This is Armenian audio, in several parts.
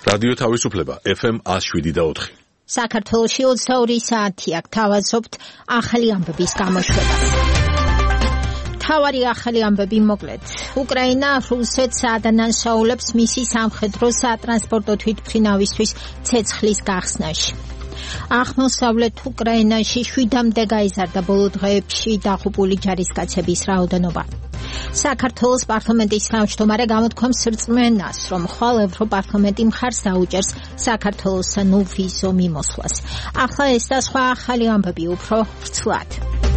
რადიო თავისუფლება FM 107.4. საქართველოში 22 საათია გთავაზობთ ახალი ამბების გამოშვებას. თავარი ახალი ამბები მოკლედ. უკრაინა რუსეთს ადანაშაულებს მისი სამხედრო სატრანსპორტო თვითმფრინავისთვის ცეცხლის გახსნაში. აღმოსავლეთ უკრაინაში 7-მდე გაიზარდა ბოლო დღეებში დაღუპული ჯარისკაცების რაოდენობა. საქართველოს პარლამენტის თავმჯდომარე გამოთქვამს რწმენას, რომ ხვალ ევროპარლამენტი მხარს აუჭერს საქართველოსთან ვიზო მიმოსვლას. ახლა ეს და სხვა ახალი ამბები უფრო ვრცლად.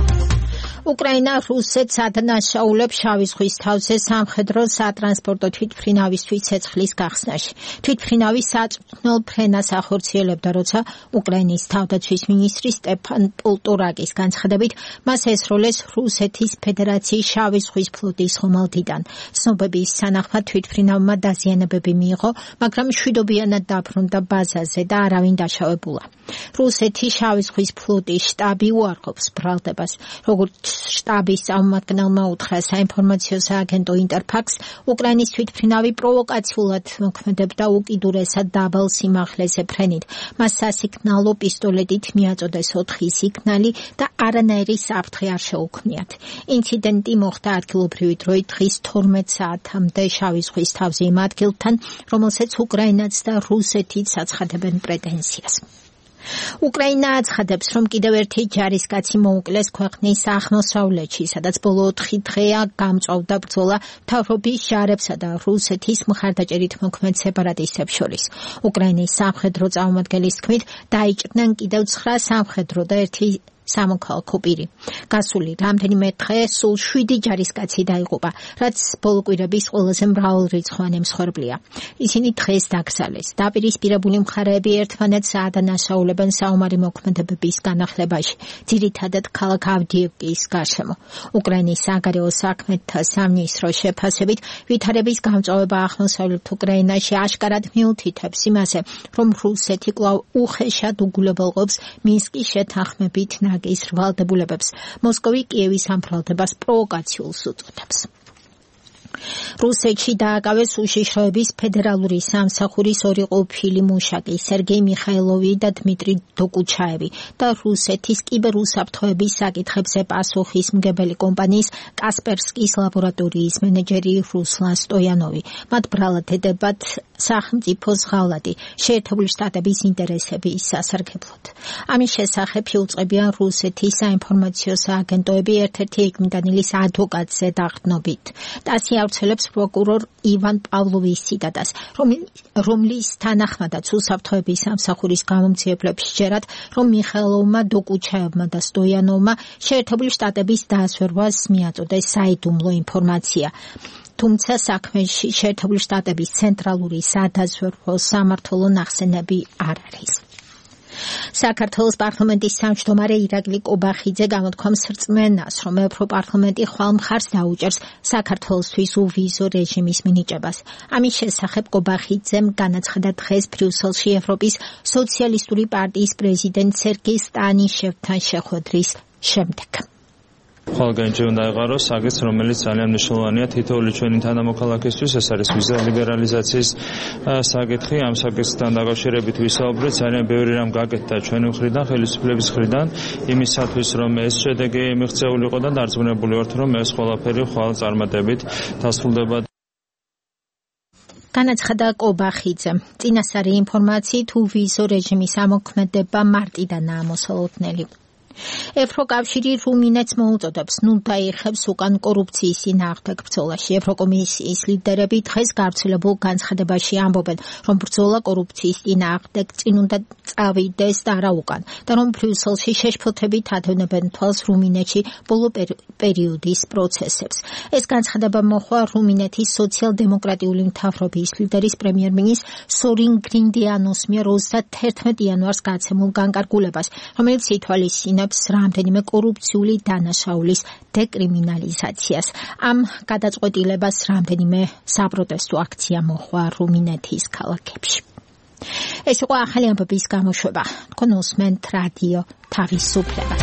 უკრაინა რუსეთს ადანაშაულებს შავი ზღვის თავზე სამხედრო სატრანსპორტო თვითმფრინავისთვის ცეცხლის გახსნაში. თვითმფრინავი საწვრთნელ ფრენას ახორციელებდა, როცა უკრაინის თავდაცვის მინისტრი სტეფან პოლტორაკის განცხადებით მას ესროლეს რუსეთის ფედერაციის შავი ზღვის ფლოტის ხომალდიდან. ცნობების თანახმად თვითმფრინავმა დაზიანებები მიიღო, მაგრამ მშვიდობიანად დაბრუნდა ბაზაზე და არავინ დაშავებულა. რუსეთის შავი ზღვის ფლოტის შტაბი უარყოფს ბრალდებას, როგორც შტაბის წარმომადგენელმა უთხრა საინფორმაციო სააგენტო ინტერფაქს, უკრაინის თვითმფრინავი პროვოკაციულად მოქმედებდა უკიდურესად დაბალ სიმაღლეზე ფრენით. მას სასიგნალო პისტოლეტით მიაწოდეს 4 სიგნალი და არანაირი საფრთხე არ შეუქმნიათ. ინციდენტი მოხდა ადგილობრივი დროით დღის 12 საათამდე შავი ზღვის თავზე იმ ადგილთან, რომელსაც უკრაინაც და რუსეთიც აცხადებენ პრეტენზიას. უკრაინა აცხადებს, რომ კიდევ ერთი ჯარისკაცი მოუკლეს ქვეყნის აღმოსავლეთში, სადაც ბოლო 4 დღეა გამწვავდა ბრძოლა მთავრობის ჯარებსა და რუსეთის მხარდაჭერით მოქმედ სეპარატისტებს შორის. უკრაინის სამხედრო წარმომადგენლის თქმით, დაიჭრნენ კიდევ 9 სამხედრო და 1 სამოქალაქო პირი. გასული რამდენიმე დღე სულ 7 ჯარისკაცი დაიღუპა, რაც ბოლო კვირების ყველაზე მრავალრიცხოვანი მსხვერპლია. ისინი დღეს დაკრძალეს. დაპირისპირებული მხარეები ერთმანეთს ადანაშაულებენ საომარი მოქმედებების განახლებაში, ძირითადად ქალაქ ავდიევკის გარშემო. უკრაინის საგარეო საქმეთა სამინისტროს შეფასებით, ვითარების გამწვავება აღმოსავლეთ უკრაინაში აშკარად მიუთითებს იმაზე, რომ რუსეთი კვლავ უხეშად უგულებელყოფს მინსკის შეთანხმებით ის ვალდებულებებს. მოსკოვი კიევის ამ ბრალდებას პროვოკაციულს უწოდებს. რუსეთში დააკავეს უშიშროების ფედერალური სამსახურის 2 ყოფილი მუშაკი, სერგეი მიხაილოვი და დმიტრი დოკუჩაევი და რუსეთის კიბერუსაფრთხოების საკითხებზე პასუხისმგებელი კომპანიის კასპერსკის ლაბორატორიის მენეჯერი რუსლან სტოიანოვი. მათ ბრალად ედებათ სახელმწიფო ზღავლადი, შეერთებული შტატების ინტერესების სასარგებლოდ. ამის შესახებ იუწყებიან რუსეთის საინფორმაციო სააგენტოები ერთ-ერთი ეკმიდანილის ადვოკატზე დაყრდნობით. ტასი ავრცელებს პროკურორ ივან პავლოვის ციტატას, რომლის თანახმადაც უსაფრთხოების სამსახურის გამომძიებლებს სჯერათ, რომ მიხაილოვმა, დოკუჩაევმა და სტოიანოვმა შეერთებული შტატების დაასვერვას მიაწოდეს საიდუმლო ინფორმაცია. თუმცა საქმეში შეერთებული შტატების ცენტრალური სადაზვერვო სამმართველო ნახსენები არ არის. საქართველოს პარლამენტის თავმჯდომარე ირაკლი კობახიძე გამოთქვამს რწმენას, რომ ევროპარლამენტი ხვალ მხარს დაუჭერს საქართველოსთვის უვიზო რეჟიმის მინიჭებას. ამის შესახებ კობახიძემ განაცხადა დღეს ბრიუსელში ევროპის სოციალისტური პარტიის პრეზიდენტ სერგეი სტანიშევთან შეხვედრის შემდეგ. ხვალგანჯი უნდა ეღაროს აგეც, რომელიც ძალიან მნიშვნელოვანია თითოეული ჩვენი თანამოქალაქისთვის, ეს არის ვიზა ლიბერალიზაციის საკითხი. ამ საკითხთან დაკავშირებით ვისაუბრეთ, ძალიან ბევრი რამ გაკეთდა ჩვენი მხრიდან, ხელისუფლების მხრიდან, იმისათვის, რომ ეს შედეგი მიღწეულიყო და დარწმუნებული ვართ, რომ ეს ყველაფერი ხვალ წარმატებით დასრულდება. განაცხადა კობახიძემ. წინასწარი ინფორმაციით უვიზო რეჟიმის ამოქმედება მარტიდანაა მოსალოდნელი. ევროკავშირი რუმინეთს მოუწოდებს ნუ დაიხებს უკან კორუფციის წინააღმდეგ ბრძოლაში. ევროკომისიის ლიდერები დღეს გავრცელებულ განცხადებაში ამბობენ, რომ ბრძოლა კორუფციის წინააღმდეგ წინ უნდა წავიდეს და არა უკან და რომ ბრიუსელში შეშფოთებით ადევნებენ თვალს რუმინეთში ბოლო პერიოდის პროცესებს. ეს განცხადება მოხდა რუმინეთის სოციალ-დემოკრატიული მთავრობის ლიდერის პრემიერ-მინისტრ სორინ გრინდიანოს მიერ 31 იანვარს გაცემულ განკარგულებას, რომელიც ითვალისწინებს რამდენიმე კორუფციული დანაშაულის დეკრიმინალიზაციას. ამ გადაწყვეტილებას რამდენიმე საპროტესტო აქცია მოხდა რუმინეთის ქალაქებში. ეს იყო ახალი ამბების გამოშვება. თქვენ უსმენთ რადიო თავისუფლებას.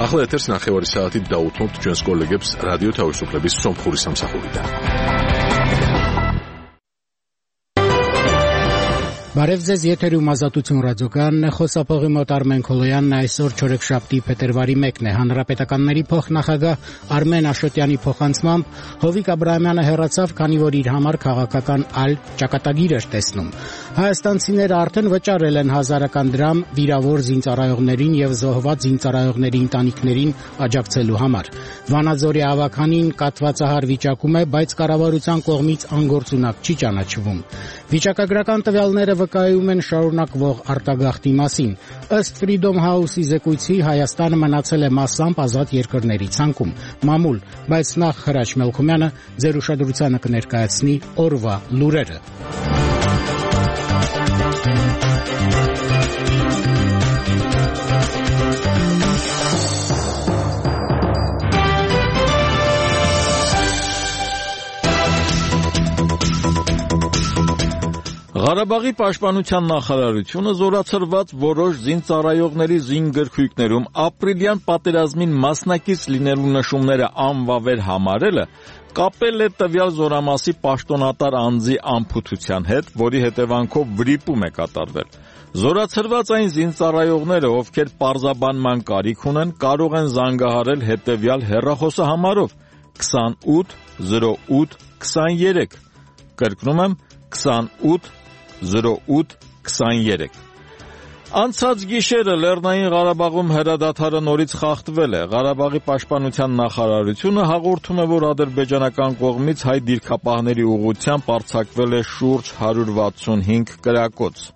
ახლა ეთერს ნახევარი საათით დაუთმობთ ჩვენს კოლეგებს რადიო თავისუფლების სომხური სამსახურიდან. Բարև ձեզ, եթերում Ազատություն ռադիոկայանն է, խոսափողի մոտ Արմեն Քոլոյանն այսօր չորեքշաբթի փետրվարի 1-ն է, հանրապետականների փոխնախագահ Արմեն Աշոտյանի փոխանցմամբ Հովիկ Աբրահամյանը հեռացավ, քանի որ իր համար քաղաքական այլ ճակատագիր էր տեսնում։ Հայաստանցիները արդեն վճարել են հազարական դրամ վիրավոր զինծառայողներին եւ զոհված զինծառայողների ընտանիքներին աջակցելու համար։ Վանաձորի ավականին կաթվածահար վիճակում է, բայց կառավարության կողմից անգործունակ չի ճանաչվում։ Վիճակագրական տվյալները վկայում են շարունակվող արտագաղթի մասին։ Ըստ Freedom House-ի զեկույցի Հայաստանը մնացել է մասամբ ազատ երկրների ցանկում։ Մամուլ, բայց նախ Հրաչ Մելքումյանը ձեր ուշադրությանը կներկայացնի օրվա լուրերը։ Ղարաբաղի պաշտպանության նախարարությունը զորացրված որոշ զինծառայողների զինգրքույկներում ապրիլյան պատերազմին մասնակից լինելու նշումները անվավեր համարելը կապել է տվյալ զորամասի պաշտոնատար անձի անփութության հետ, որի հետևանքով վրիպում է կատարվել։ Զորացրված այն զինծառայողները, ովքեր պարզաբանման կարիք ունեն, կարող են զանգահարել հետևյալ հեռախոսահամարով 28 08 23, կրկնում եմ 28 08 23։ Անցած գիշերը Լեռնային Ղարաբաղում հրադադարը նորից խախտվել է։ Ղարաբաղի պաշտպանության նախարարությունը հաղորդում է, որ ադրբեջանական կողմից հայ դիրքապահների ուղղությամբ արձակվել է շուրջ 165 կրակոց։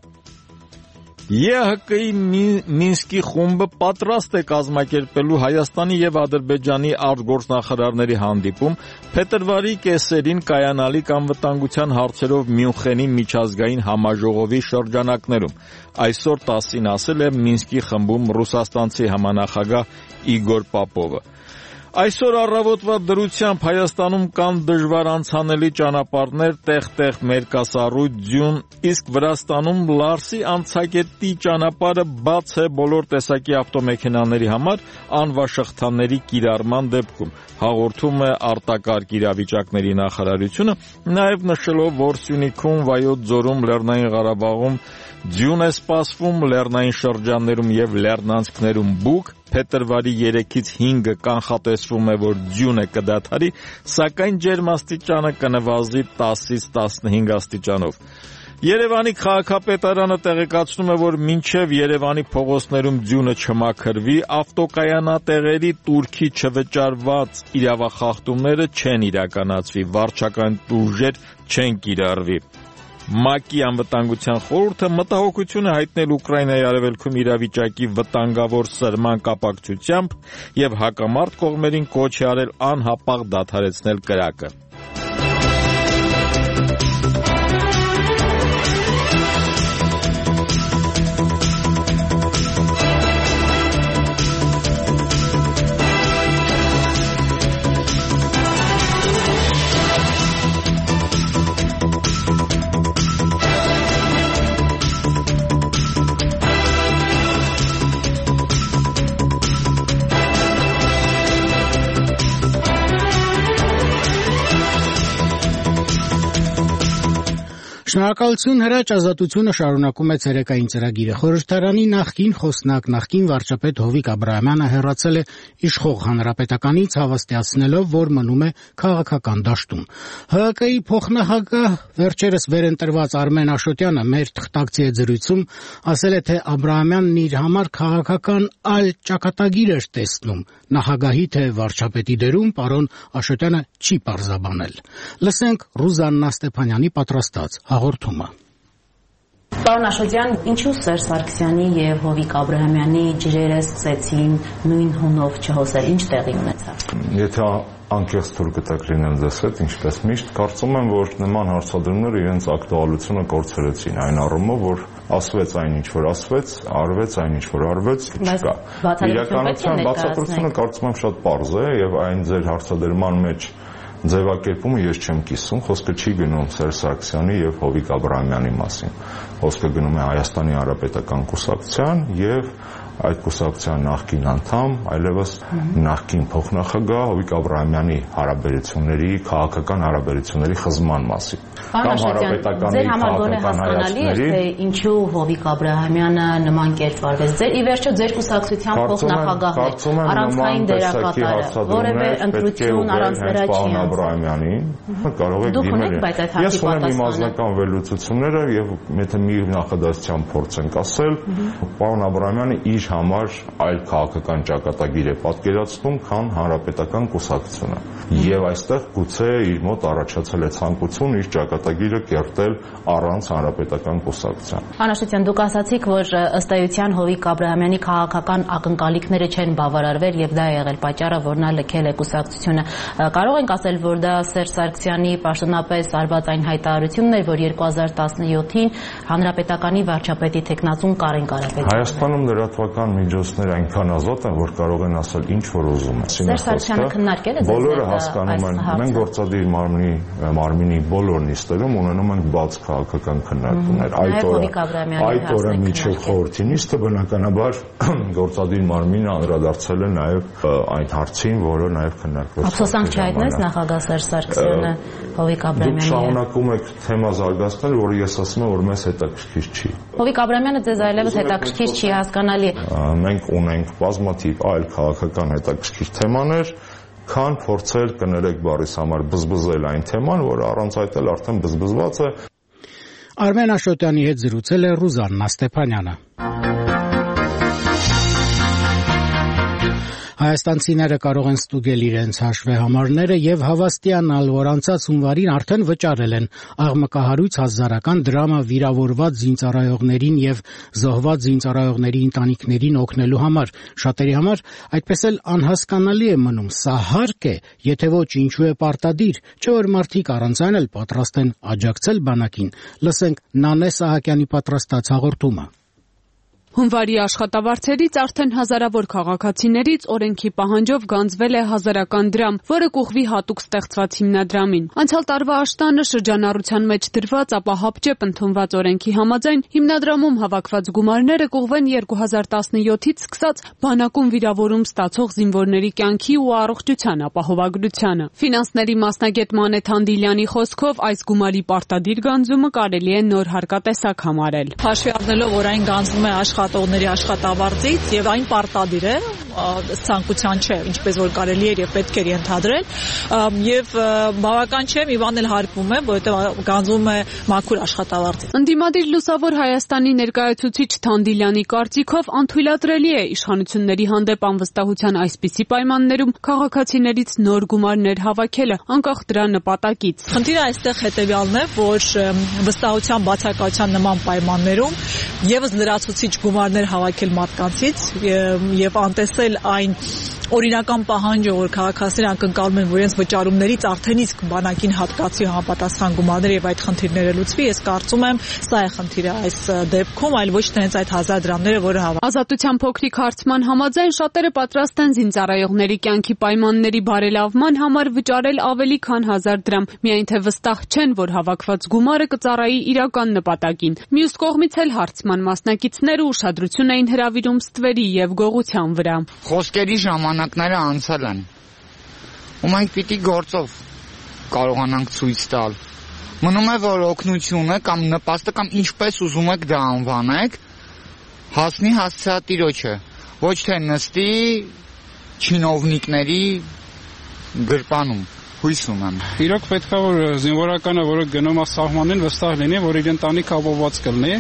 ԵՀԿ-ի Մինսկի խումբը պատրաստ է կազմակերպելու Հայաստանի եւ Ադրբեջանի արտգործնախարարների հանդիպում փետրվարի կեսերին կայանալիք անվտանգության հարցերով Մյունխենի միջազգային համաժողովի շրջանակներում։ Այսօր 10-ին ասել է Մինսկի խմբում ռուսաստանցի համանախագահ Իգոր Պապովը։ Այսօր առավոտվա դրությամբ Հայաստանում կան դժվար անցանելի ճանապարհներ տեղ-տեղ մերկասառույց ձյուն, իսկ Վրաստանում Լարսի անցակետի ճանապարհը բաց է բոլոր տեսակի ավտոմեքենաների համար անվաշղթաների կիրառման դեպքում, հաղորդում է արտակարգ իրավիճակների նախարարությունը, նաև նշելով, որ Սյունիքում, Վայոց ձորում, Լեռնային Ղարաբաղում ձյուն է սպասվում, լեռնային շրջաններում եւ լեռնանցքներում բուք, փետրվարի 3-ից 5-ը կանխատեսվում է, որ ձյունը կդադարի, սակայն ջերմաստիճանը կնվազի 10-ից 15 աստիճանով։ Երևանի քաղաքապետարանը տեղեկացնում է, որ մինչև Երևանի փողոցներում ձյունը չմաքրվի, ավտոկայանատեղերի տուրքի չվճարված իրավախախտումները չեն իրականացվի, վարչական ուժեր չեն կիրառվի։ ՄԱԿ-ի անվտանգության խորհուրդը մտահոգություն է հայտնել Ուկրաինայի արևելքում իրավիճակի վտանգավոր սրման կապակցությամբ եւ հակամարտ կողմերին կոչ է արել անհապաղ դադարեցնել կրակը։ Շնորհակալություն Հրաչ, Ազատությունը շարունակում է ցերեկային ծրագիրը։ Խորհրդարանի նախկին խոսնակ, նախկին վարչապետ Հովիկ Աբրահամյանը հեռացել է իշխող հանրապետականից, հավաստիացնելով, որ մնում է քաղաքական դաշտում։ ՀՀԿ-ի փոխնախագահ վերջերս վերընտրված Արմեն Աշոտյանը մեր թղթակցի հետ զրույցում ասել է, թե Աբրահամյանն իր համար քաղաքական այլ ճակատագիր էր տեսնում։ Նախագահի թե վարչապետի դերում պարոն Աշոտյանը չի պարզաբանել։ Լսենք Ռուզաննա Ստեփանյանի պատրաստած հաղորդումը։ Պարոն Աշոտյան, ինչու Սերժ Սարգսյանի եւ Հովիկ Աբրահամյանի ջրերը սկսեցին նույն հունով չհոսել, ինչ տեղի ունեցավ։ Եթե անկեղծ թույլ կտակ լինեմ ձեզ հետ, ինչպես միշտ, կարծում եմ, որ նման հարցադրումները իրենց ակտուալությունը կորցրեցին այն առումով, որ ասվեց այն ինչ որ ասվեց, արվեց այն ինչ որ արվեց, չկա։ Իրականության բացատրությունը կարծում եմ շատ պարզ է եւ այն ձեր հարցադրման մեջ ձևակերպումը ես չեմ կիսում, խոսքը չի գնում Սերժ Սարգսյանի եւ Հովիկ Աբրահամյանի մասին։ խոսքը գնում է Հայաստանի Հանրապետական կուսակցության եւ այդ կուսակցության նախկին անդամ, այլևս նախկին փոխնախագահ Հովիկ Աբրահամյանի հարաբերությունների, քաղաքական հարաբերությունների խզման մասին։ Կամ հանրապետականի քաղաքական հայացքների, թե ինչու Հովիկ Աբրահամյանը նման կերպ վարվեց։ Ձեր ի վերջո ձեր կուսակցության փոխնախագահն է, առանցքային դերակատարը, որևէ ընտրություն առանց նրա չի Աբրահամյանին կարող է դիմել։ Ես ունեմ իմ անձնական վերլուծությունները եւ եթե մի նախադասության փորձենք ասել, պարոն Աբրահամյանը իր համար այլ քաղաքական ճակատագիր է պատկերացնում, քան հանրապետական կուսակցությունը։ Եվ այստեղ գուցե իր մոտ առաջացել է ցանկություն իր ճակատագիրը կերտել առանց հանրապետական կուսակցության։ Անաշտյան, դուք ասացիք, որ ըստ էության Հովիկ Աբրահամյանի քաղաքական ակնկալիքները չեն բավարարվել եւ դա է եղել պատճառը, որ նա լքել է կուսակցությունը։ Կարող ենք ասել, որ դա Սերժ Սարգսյանի պաշտոնապես արված այն հայտարարությունն էր, որ 2017-ին հանրապետականի վարչապետի տեխնացուն Կարեն Կարապետյանը։ Հայաստանում լրատվական միջոցներ այնքան ազատ են, որ կարող են ասել ինչ որ ուզում են։ Սերժ Սարգսյանը քննարկել է բոլորը հասկանում են, մենք գործադիր մարմինի բոլոր նիստերում ունենում ենք բաց քաղաքական քննարկումներ։ Այդ օրը միջև խորհրդի նիստը բնականաբար գործադիր մարմինը անդրադարձել է նաև այն հարցին, որը նաև քննարկվեց։ Ափսոսանք չհայտնեց նախագահ Սերժ Սարգսյանը Հովիկ Աբրահամյանի։ Դուք շարունակում եք թեմա զարգացնել, որը ես ասում եմ, որ մեզ հետաքրքիր չի։ Հովիկ Աբրահամյանը ձեզ այլևս հետաքրքիր չի, հասկանալի։ Մենք ունենք բազմաթիվ այլ քաղաքական հետաքրքիր թեմաներ, քան փորձել կներեք բառիս համար բզբզել այն թեման, որը առանց այդ էլ արդեն բզբզված է։ Արմեն Աշոտյանի հետ զրուցել է Ռուզաննա Ստեփանյանը։ Հայաստանցիները կարող են ստուգել իրենց հաշվեհամարները եւ հավաստիանալ, որ անցած հունվարին արդեն վճարել են աղմկահարույց 1000-ական դրամը վիրավորված զինծառայողներին եւ զոհված զինծառայողների ընտանիքներին օգնելու համար։ Շատերի համար այդպես էլ անհասկանալի է մնում, սա հարկ է, եթե ոչ ինչու է պարտադիր, չէ՞ որ մարդիկ առանց այն էլ պատրաստ են աջակցել բանակին։ Լսենք Նանե Սահակյանի պատրաստած հաղորդումը։ Հունվարի աշխատավարձերից արդեն հազարավոր քաղաքացիներից օրենքի պահանջով գանձվել է 1000-ական դրամ, որը կուղվի հատուկ ստեղծված հիմնադրամին։ Անցյալ տարվա աշտանը շրջանառության մեջ դրված, ապա հապճեպ ընդունված օրենքի համաձայն հիմնադրամում հավաքված գումարները կուղվեն 2017-ից սկսած բանակում վիրավորում ստացող զինվորների կյանքի ու առողջության ապահովագրությանը։ Ֆինանսների մասնագետ Մանեթ Անդիլյանի խոսքով այս գումարի պարտադիր գանձումը կարելի է նոր հարկատեսակ համարել։ Հաշվի առնելով, որ այն գանձվում է աշխատողների աշխատավարձից եւ այն պարտադիր է, ցանկության չէ, ինչպես որ կարելի էր եւ պետք էր ենթադրել, եւ բավական չէ, մի բան էլ հարկվում է, որովհետեւ գանձվում է մաքուր աշխատավարձից։ Ընդդիմադիր Լուսավոր Հայաստանի ներկայացուցիչ Թանդիլյանի կարծիքով անթույլատրելի է իշխանությունների հանդեպ անվստահության այսպիսի պայմաններում քաղաքացիներից նոր գումարներ հավաքելը, անկախ դրա նպատակից։ Խնդիրը այստեղ հետեւյալն է, որ վստահության բացակայության նման պայմաններում եւս լրացուցիչ գումարներ հավաքել մարդկանցից եւ անտեսել այն օրինական պահանջը, որ քաղաքացիները ակնկալում են, որ իրենց վճարումներից արդեն իսկ բանակին հատկացի համապատասխան գումարներ եւ այդ խնդիրները լուծվի, ես կարծում եմ, սա է խնդիրը այս դեպքում, այլ ոչ թե հենց այդ 1000 դրամները, որը Ազատության փոքրիկ հարցման համաձայն շատերը պատրաստ են զինծառայողների կյանքի պայմանների բարելավման համար վճարել ավելի քան 1000 դրամ, միայն թե վստահ չեն, որ հավաքված գումարը կծառայի իրական նպատակին։ Մյուս կողմից էլ հարցման մասնակիցները ուշադրություն էին հրավիրում ստվերի եւ գողության վրա։ Խոսքերի ժամանակները անցել են։ Ու մենք պիտի գործով կարողանանք ցույց տալ։ Մնում է, որ օգնությունը կամ նպաստը կամ ինչպես ուզում եք դա անվանեք, հասնի հասցեատիրոջը, ոչ թե նստի չինովնիկների գրպանում։ Հույս ունեմ։ Իրոք պետք է որ զինվորականը, որը գնում է սահմանին, վստահ լինի, որ իր ընտանիքը ապահովված կլինի,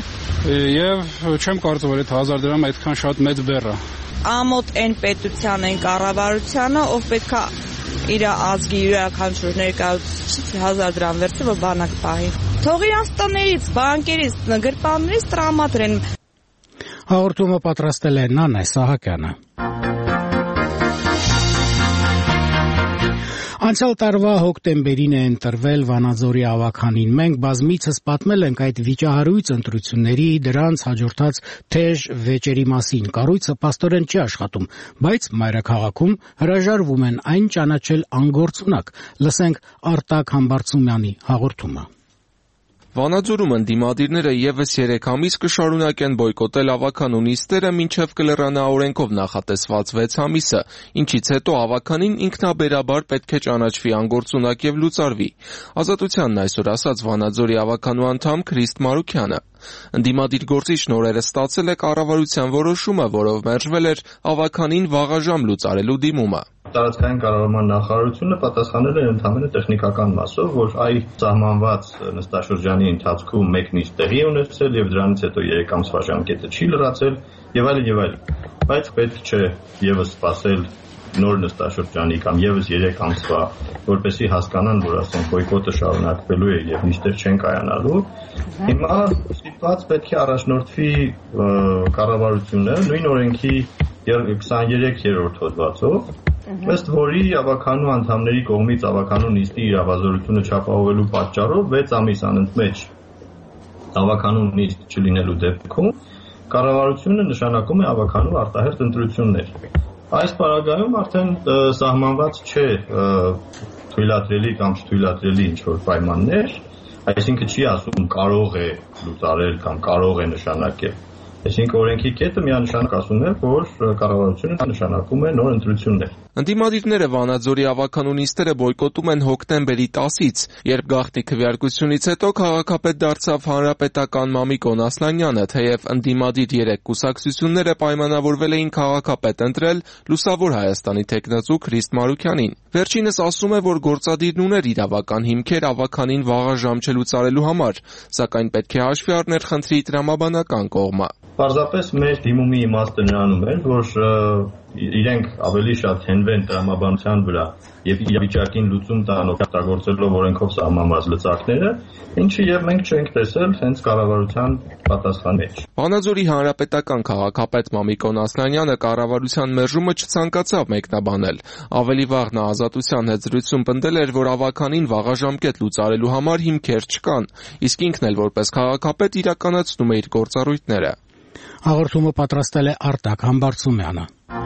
եւ չեմ կարծում, որ այդ 1000 դրամը այդքան շատ մեծ բեռ է։ Ամոթ այն պետության, այն կառավարությանը, ով պետք է իր ազգի յուրաքանչյուր ներկայացուցիչ 1000 դրամ վերցի, որ բանակ պահի։ Թող իրանց տներից, բանկերից, գրպաններից տրամադրեն։ Հաղորդումը պատրաստել է Նանե Սահակյանը։ Անցյալ տարվա հոկտեմբերին է ընտրվել Վանաձորի ավագանին։ Մենք բազմիցս պատմել ենք այդ վիճահարույց ընտրությունների, դրանց հաջորդած թեժ վեճերի մասին։ Կառույցը փաստորեն չի աշխատում, բայց մայրաքաղաքում հրաժարվում են այն ճանաչել անգործունակ։ Լսենք Արտակ Համբարձումյանի հաղորդումը։ Վանաձորում ընդդիմադիրները եւս 3 ամիս կշարունակեն բոյկոտել ավագանու նիստերը, մինչև կլրանա օրենքով նախատեսված 6 ամիսը, ինչից հետո ավագանին ինքնաբերաբար պետք է ճանաչվի անգործունակ եւ լուծարվի։ Ազատությանն այսօր ասաց Վանաձորի ավագանու անդամ Քրիստ Մարուկյանը։ Ընդդիմադիր գործիչն օրերը ստացել է կառավարության որոշումը, որով մերժվել էր ավագանին վաղաժամ լուծարելու դիմումը։ Տարածքային կառավարման նախարարությունը պատասխանել է ընդհանրապես տեխնիկական մասով, որ այ սահմանված նստաշրջանի ընթացքում մեկ նիստ տեղի ունեցել եւ դրանից հետո 3 ամսվա ժամկետը չի լրացել եւ այլն եւ այլն։ Բայց պետք չէ եւս սպասել նոր նստաշրջանի կամ եւս 3 ամսվա, որպեսզի հասկանան, որ ասենք բոյկոտը շարունակվելու է եւ նիստեր չեն կայանալու։ Հիմա ստիպված պետք է առաջնորդվի կառավարությունը նույն օրենքի 23-րդ հոդվածով, ըստ որի ավագանու անդամների կողմից ավագանու նիստի իրավազորությունը չապահովելու պատճառով 6 ամիս անընդմեջ ավագանու նիստ չլինելու դեպքում կառավարությունը նշանակում է ավագանու արտահերթ ընտրություններ։ Այս պարագայում արդեն սահմանված չէ թույլատրելի կամ չթույլատրելի ինչ-որ պայմաններ, այսինքն չի ասում կարող է լուծարել կամ կարող է նշանակել։ Այսինքն օրենքի կետը միանշանակ ասում է, որ կառավարությունը նշանակում է նոր ընտրություններ։ Ընդդիմադիրները Վանաձորի ավագանու նիստերը բոյկոտում են հոկտեմբերի 10-ից, երբ գաղտնի քվեարկությունից հետո քաղաքապետ դարձավ հանրապետական Մամիկոն Ասլանյանը, թեև ընդդիմադիր 3 կուսակցությունները պայմանավորվել էին քաղաքապետ ընտրել Լուսավոր Հայաստանի թեկնածու Քրիստ Մարուկյանին։ Վերջինս ասում է, որ գործադիրն ուներ իրավական հիմքեր ավագանին վաղաժամ չլուծարելու համար, սակայն պետք է հաշվի առնել խնդրի տրամաբանական կողմը։ Պարզապես մեր դիմումի իմաստը նրանում էր, որ իրենք ավելի շատ հենվեն տրամաբանության վրա եւ իրավիճակին լուծում տան օգտագործելով օրենքով սահմանված լծակները, ինչը եւ մենք չենք տեսել հենց կառավարության պատասխան մեջ։ Վանաձորի հանրապետական քաղաքապետ Մամիկոն Ասլանյանը կառավարության մերժումը չցանկացավ մեկնաբանել։ Ավելի վաղ նա Ազատության հետ զրույցում պնդել էր, որ ավագանին վաղաժամկետ լուծարելու համար հիմքեր չկան, իսկ ինքն էլ որպես քաղաքապետ իրականացնում է իր գործառույթները։ Հաղորդումը պատրաստել է Արտակ Համբարձումյանը։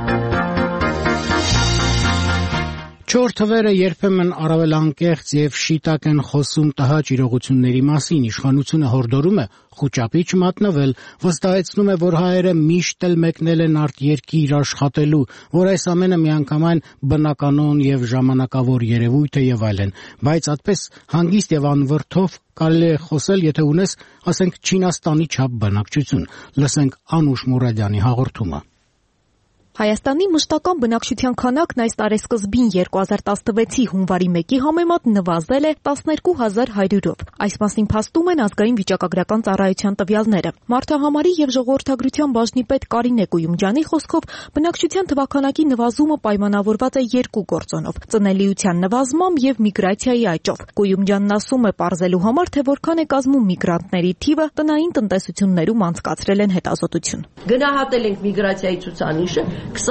Չոր թվերը երբեմն առավել անկեղծ եւ շիտակ են խոսում տհաճ իրողությունների մասին, իշխանությունը հորդորում է խուճապիչ մատնվել, վստահեցնում է, որ հայերը միշտ էլ մեկնել են արտերկիր աշխատելու, որ այս ամենը միանգամայն բնականon եւ ժամանակավոր երևույթ է եւ այլն, բայց այդպես հանգիստ եւ անվրդով կարելի է խոսել, եթե ունես, ասենք, Չինաստանի չափ բնակչություն։ Լսենք Անուշ Մուրադյանի հաղորդումը։ Հայաստանի մշտական բնակչության քանակն այս տարեսկզբին 2016-ի հունվարի 1-ի համեմատ նվազել է 12100-ով։ Այս մասին փաստում են ազգային վիճակագրական ծառայության տվյալները։ Մարդահամարի եւ ժողովրդագրության բաժնի պետ Կարինե Կույումջյանի խոսքով բնակչության թվաքանակի նվազումը պայմանավորված է 2 գործոնով՝ ծնելիության նվազմամբ եւ միգրացիայի աճով։ Կույումջյանն ասում է, պարզելու համար, թե որքան է կազմում միգրանտների թիվը, տնային տնտեսություններում անցկացրել են հետազոտություն։ Գնահատել ենք միգրացիայի ցուցանիշը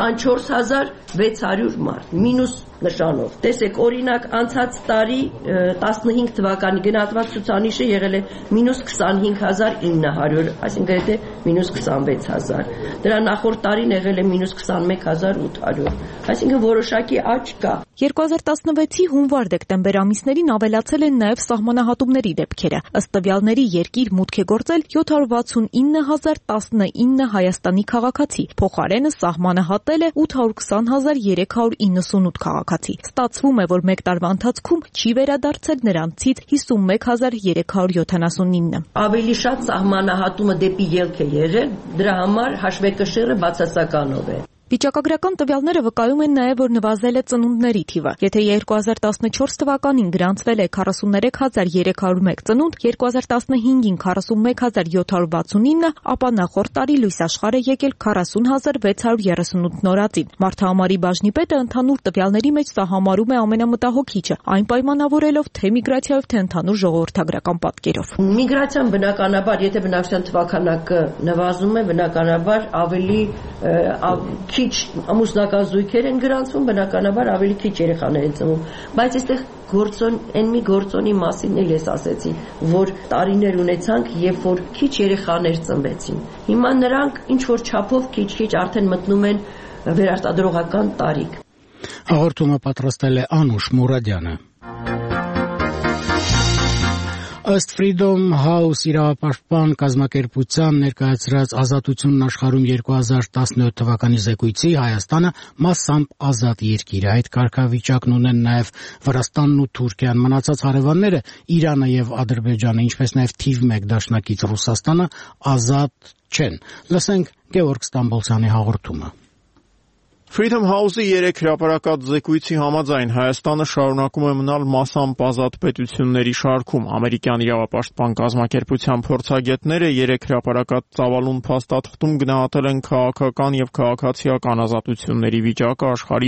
24600 մարդ, մինուս նշանով։ Տեսեք, օրինակ անցած տարի 15 թվականի գնահատված ցուցանիշը եղել է մինուս 25900, այսինքն եթե մինուս 26000։ Դրա նախորդ տարին եղել է մինուս 21800, այսինքն որոշակի աճ կա։ 2016-ի հունվար-դեկտեմբեր ամիսներին ավելացել են նաև սահմանահատումների դեպքերը։ Ըստ տվյալների երկիր մուտք է գործել 769019 Հայաստանի քաղաքացի, փոխարենը սահմանահատել է 820398 քաղաքացի։ Ստացվում է, որ մեկ տարվա ընթացքում չի վերադարձել նրանցից 51379։ Ավելի շատ սահմանահատումը դեպի ելք է եղել, դրա համար հաշվեկշիռը բացասականով է։ Վիճակագրական տվյալները վկայում են նաև, որ նվազել է ծնունդների թիվը։ Եթե 2014 թվականին գրանցվել է 43301 ծնունդ, 2015-ին 41769, ապա նախորդ տարի լույս աշխարհ է եկել 40638 նորածին։ Մարդահամարի բաժնի պետը ընդհանուր տվյալների մեջ սահամարում է ամենամտահոգիչը, այն պայմանավորելով թե միգրացիայով, թե ընդհանուր ժողովրդագրական պատկերով։ Միգրացիան բնականաբար, եթե բնակչության թվաքանակը նվազում է, բնականաբար ավելի քիչ ամուսնական զույգեր են գրանցվում, բնականաբար ավելի քիչ երեխաներ են ծնվում, բայց այստեղ այն մի գործոնի մասին էլ ես ասեցի, որ տարիներ ունեցանք, երբ որ քիչ երեխաներ ծնվեցին։ Հիմա նրանք ինչ որ չափով քիչ-քիչ արդեն մտնում են վերարտադրողական տարիք։ Հաղորդումը պատրաստել է Անուշ Մուրադյանը։ Ըստ Freedom House իրավապաշտպան կազմակերպության ներկայացրած Ազատությունն աշխարհում 2017 թվականի զեկույցի Հայաստանը մասամբ ազատ երկիր է։ Այդ կարգավիճակն ունեն նաև Վրաստանն ու Թուրքիան։ Մնացած հարևանները Իրանը եւ Ադրբեջանը, ինչպես նաև թիվ 1 դաշնակից Ռուսաստանը ազատ չեն։ Լսենք Գեորգ Ստամբոլցյանի հաղորդումը։ Freedom House-ի 3 հրապարակած զեկույցի համաձայն Հայաստանը շարունակում է մնալ մասամբ ազատ պետությունների շարքում։ Ամերիկյան իրավապաշտպան կազմակերպության փորձագետները 3 հրապարակած ծավալուն փաստաթղթում գնահատել են քաղաքական եւ քաղաքացիական ազատությունների վիճակը աշխարհի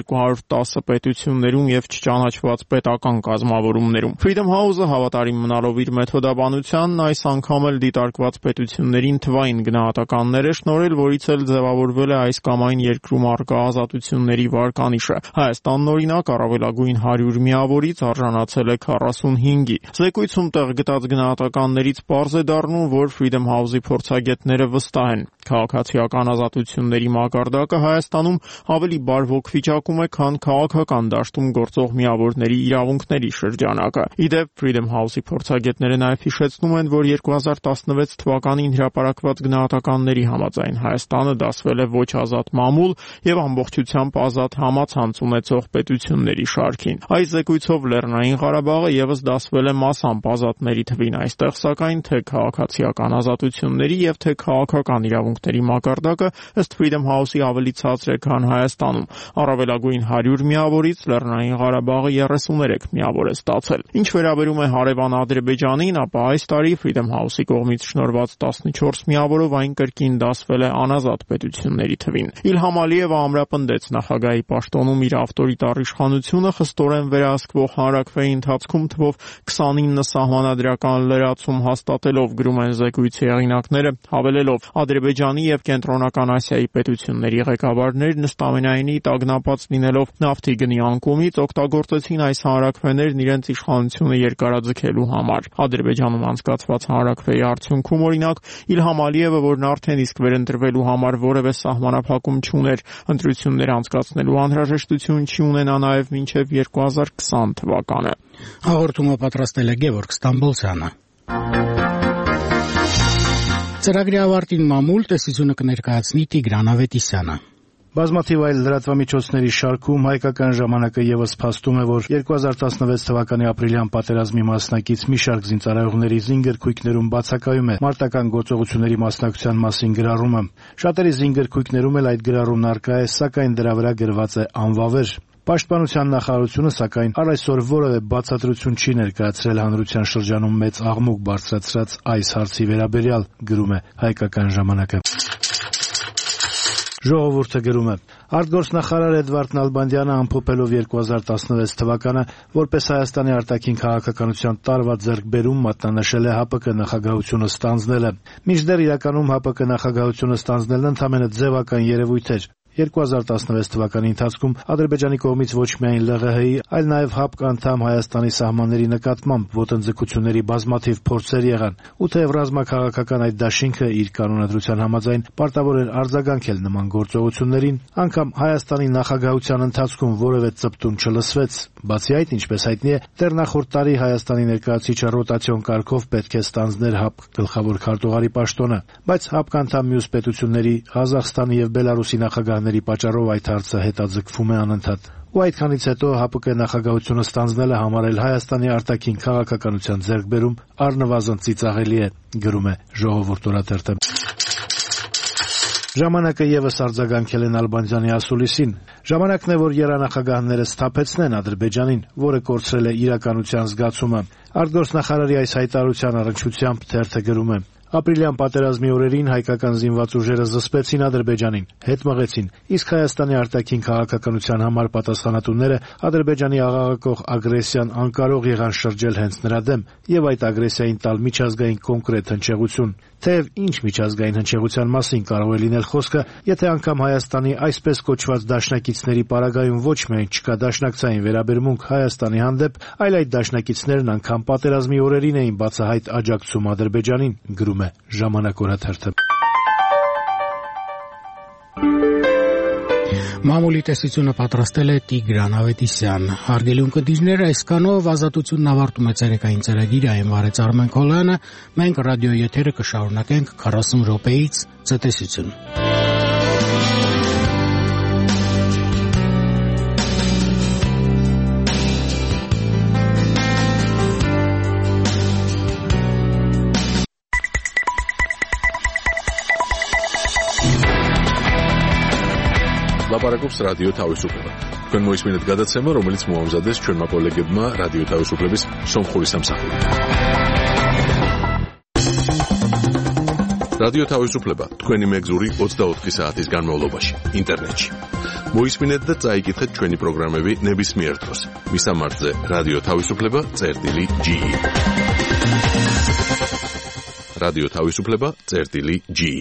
210 պետություններում եւ չճանաչված պետական կազմավորումներում։ Freedom House-ը հավատարիմ մնալով իր մեթոդաբանությանն այս անգամ էլ դիտարկված պետություններին թվային գնահատականներ է շնորհել, որից էլ ձևավորվել է այս կամ այն երկրում ազատությունների վարկանիշը։ Հայաստանն օրինակ առավելագույն 100 միավորից արժանացել է 45-ի։ Զեկույցում տեղ գտած գնահատականներից պարզ է դառնում, որ Freedom House-ի փորձագետները վստահ են։ Քաղաքացիական ազատությունների մակարդակը Հայաստանում ավելի բարվոք վիճակում է, քան քաղաքական դաշտում գործող միավորների իրավունքների շրջանակը։ Իդեպ Freedom House-ի փորձագետները նաև հիշեցնում են, որ 2016 թվականին հրապարակված գնահատականների համաձայն Հայաստանը դասվել է ոչ ազատ մամուլ եւ ամբողջությամբ ազատ համացանց ունեցող պետությունների շարքին։ Այս զեկույցով Լեռնային Ղարաբաղը եւս դասվել է մասամբ ազատների թվին, այստեղ սակայն թե քաղաքացիական ազատությունների եւ թե քաղաքական իրավունքների մակարդակը ըստ Freedom House-ի ավելի ցածր է, քան Հայաստանում։ Առավելագույն 100 միավորից Լեռնային Ղարաբաղը 33 միավոր է ստացել։ Ինչ վերաբերում է հարևան Ադրբեջանին, ապա այս տարի Freedom House-ի կողմից շնորհված 14 միավորով այն կրկին դասվել է անազատ պետությունների թվին։ Իլհամ Ալիևը ամրապնդեց նախագահի պաշտոնում իր ավտորիտար իշխանությունը խստորեն վերահսկվող հանրաքվեի ընթացքում թվով 29 սահմանադրական լրացում հաստատելով, գրում են զեկույցի հեղինակները, հավելելով Ադրբեջանի եւ Կենտրոնական Ասիայի պետությունների ղեկավարներն ըստ ամենայնի տագնապած լինելով նավթի գնի անկումից օգտագործեցին այս հանրաքվեներն իրենց իշխանությունը երկարաձգելու համար։ Ադրբեջանում անցկացված հանրաքվեի արդյունքում օրինակ Իլհամ Ալիևը, որն արդեն իսկ վերընտրվելու համար որևէ սահմանափակում չուներ, ընտրություններ անցկացնելու անհրաժեշտություն չի ունենա նաև մինչև 2020 թվականը։ Հաղորդումը պատրաստել է Գեորգ Ստամբոլցյանը։ Ծրագրի ավարտին մամուլ տեսությունը կներկայացնի Տիգրան Ավետիսյանը։ Բազմաթիվ այլ լրատվամիջոցների շարքում հայկական ժամանակը եւս փաստում է, որ 2016 թվականի ապրիլյան պատերազմի մասնակից մի շարք զինծառայողների զինգրքույկներում բացակայում է մարտական գործողությունների մասնակցության մասին գրառումը։ Շատերի զինգրքույկներում էլ այդ գրառումն առկա է, սակայն դրա վրա գրված է անվավեր։ Պաշտպանության նախարարությունը սակայն առ այսօր որևէ բացատրություն չի ներկայացրել հանրության շրջանում մեծ աղմուկ բարձրացրած այս հարցի վերաբերյալ, գրում է հայկական ժամանակը։ Ժողովուրդը գրում է. Արտգործնախարար Էդվարդ Նալբանդյանը ամփոփելով 2016 թվականը որպես Հայաստանի արտաքին քաղաքականության տարվա ձեռքբերում մատնանշել է ՀԱՊԿ նախագահությունը ստանձնելը։ Մինչդեռ իրականում ՀԱՊԿ նախագահությունը ստանձնելն ընդամենը ձևական երևույթ էր։ 2016 թվականի ընթացքում Ադրբեջանի կողմից ոչ միայն ԼՂՀ-ի, այլ նաև ՀԱՊԿ անդամ Հայաստանի սահմանների նկատմամբ ոտնձգությունների բազմաթիվ փորձեր եղան, ու թեև ռազմաքաղաքական այդ դաշինքը իր կանոնադրության համաձայն պարտավոր էր արձագանքել նման գործողություններին, անգամ Հայաստանի նախագահության ընթացքում որևէ ծպտուն չլսվեց։ Բացի այդ, ինչպես հայտնի է, դեռ նախորդ տարի Հայաստանի ներկայացուցիչը ռոտացիոն կարգով պետք է ստանձներ ՀԱՊԿ գլխավոր քարտուղարի պաշտոնը, բայց ՀԱՊԿ անդամ մյուս պետությունների Ղազախստանի եւ Բելարուսի նախագահների պատճառով այդ հարցը հետաձգվում է անընդհատ։ Ու այդքանից հետո ՀԱՊԿ նախագահությունը ստանձնելը համարել Հայաստանի արտաքին քաղաքականության ձեռքբերում առնվազն ծիծաղելի է, գրում է Ժողովուրդ օրաթերթը։ Ժամանակը եւս արձագանքել է Նալբանդյանի ասուլիսին։ Ժամանակն է, որ երանախագահները սթափեցնեն Ադրբեջանին, որը կորցրել է իրականության զգացումը։ Արտգործնախարարի այս հայտարարության առնչությամբ թերթը գրում է. Ապրիլյան պատերազմի օրերին հայկական զինված ուժերը զսպեցին Ադրբեջանին, հետ մղեցին, իսկ Հայաստանի արտաքին քաղաքականության համար պատասխանատուները Ադրբեջանի աղաղակող ագրեսիան անկարող եղան շրջել հենց նրա դեմ եւ այդ ագրեսիային տալ միջազգային կոնկրետ հնչեղություն։ Թեև ինչ միջազգային հնչեղության մասին կարող է լինել խոսքը, եթե անգամ Հայաստանի այսպես կոչված դաշնակիցների պարագայում ոչ միայն չկա դաշնակցային վերաբերմունք Հայաստանի հանդեպ, այլ այդ դաշնակիցներն անգամ պատերազմի օրերին էին բացահայտ աջակցում Ադրբեջանին, գրում է Ժամանակ օրաթերթը։ Մամուլի տեսությունը պատրաստել է Տիգրան Ավետիսյան։ Հարգելի ունկնդիրներ, այսքանով ազատությունն ավարտում է ցերեկային ծրագիրը, այն վարեց Արմեն Քոլյանը։ Մենք ռադիոյի եթերը կշարունակենք 40 րոպեից ցտեսություն։ Լապարակობს ռադիո Თავისუფლება։ Თქვენ მოისმინეთ გადაცემა, რომელიც მოამზადეს ჩვენმა კოლეგებმა რადიო თავისუფლების სომხური სამსახური. რადიო თავისუფლება თქვენი მეგზური 24 საათის განმავლობაში ინტერნეტში. მოისმინეთ და წაიკითხეთ ჩვენი პროგრამები ნებისმიერ დროს. მისამართზე რადიო თავისუფლება.ge. რადიო თავისუფლება.ge.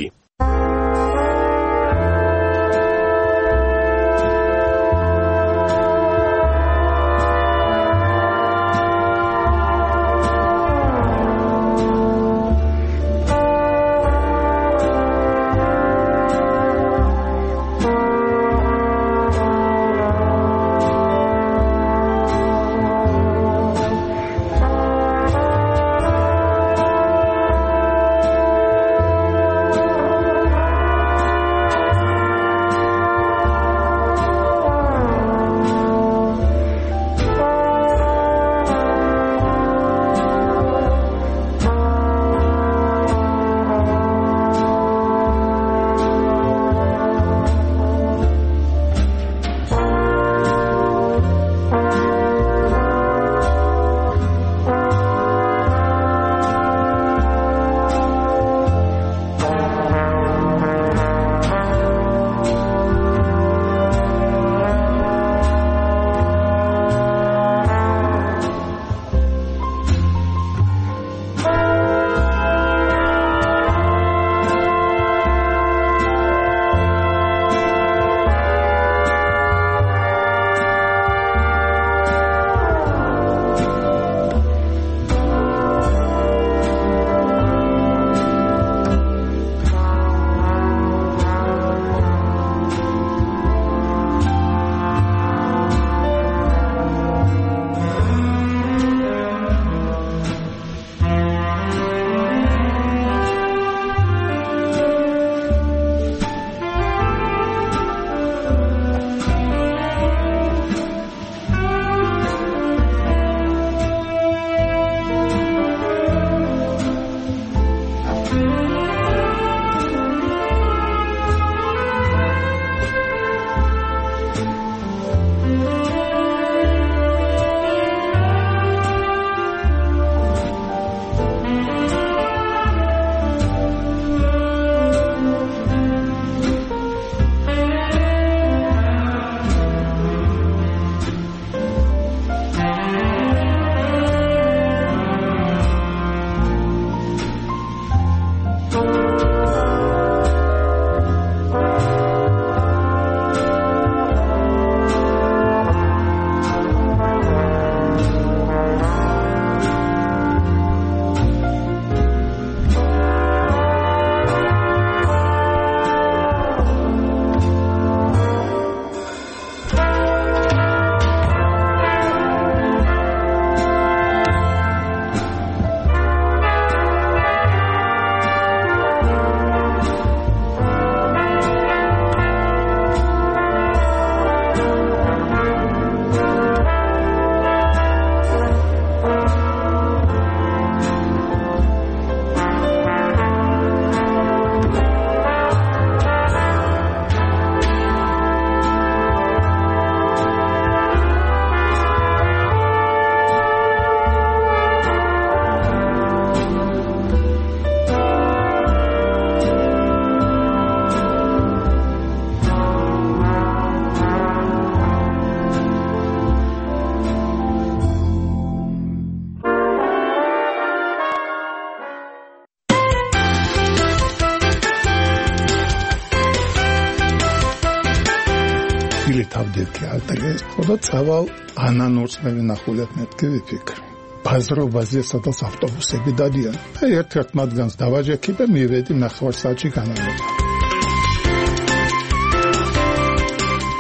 Դեպքի ալտերես խոդը ցավալ անանոցների նախուլյատներ կվիպիկր Բազրով բազեսատոս ավտոբուսը բիդադիան երթերտ մատգանց դավաճ էքիպը մի վետի նախորդ սաճի կանանով